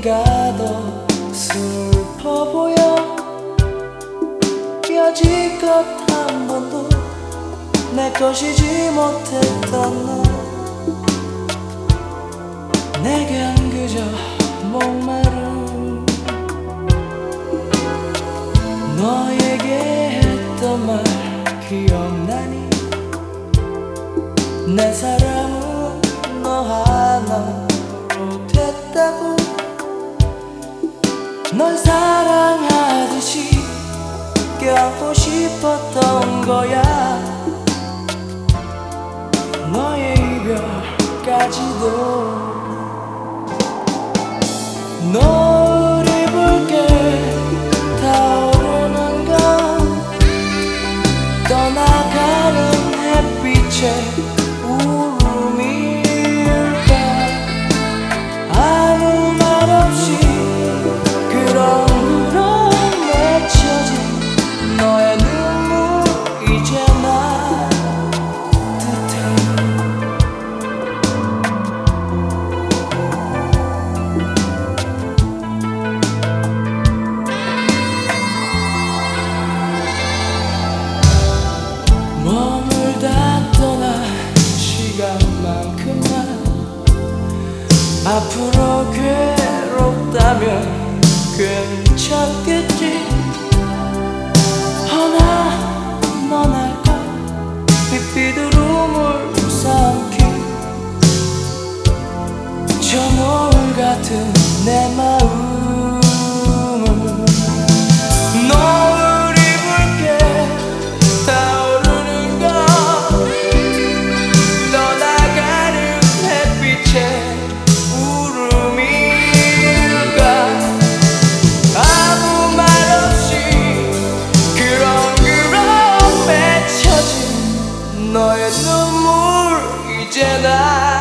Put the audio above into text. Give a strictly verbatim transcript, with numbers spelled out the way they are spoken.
네가 더 슬퍼 보여. 여지껏 한 번도 내 것이지 못했던 너, 내겐 그저 목마름. 너에게 했던 말 기억나니? 내 사랑은 너 하나로 됐다고. 널 사랑하듯이 껴안고 싶었던 거야. 너의 이별까지도. 노을이 붉게 타오르는 건 떠나가는 햇빛에 울음일까. 아무 말 없이 그렁그렁 맺혀진 너의 눈물 이제 따뜻해. 머물다 떠난 시간만큼만 앞으로 괴롭다면 괜찮겠지. 허나 넌 알까? 빛비두름을 삼킨 저 노을 같은 내 마음을. 노을이 붉게 타오르는 건 떠나가는 햇빛에 아무 말 없이 그렁그렁 맺혀진 너의 눈물 이제 나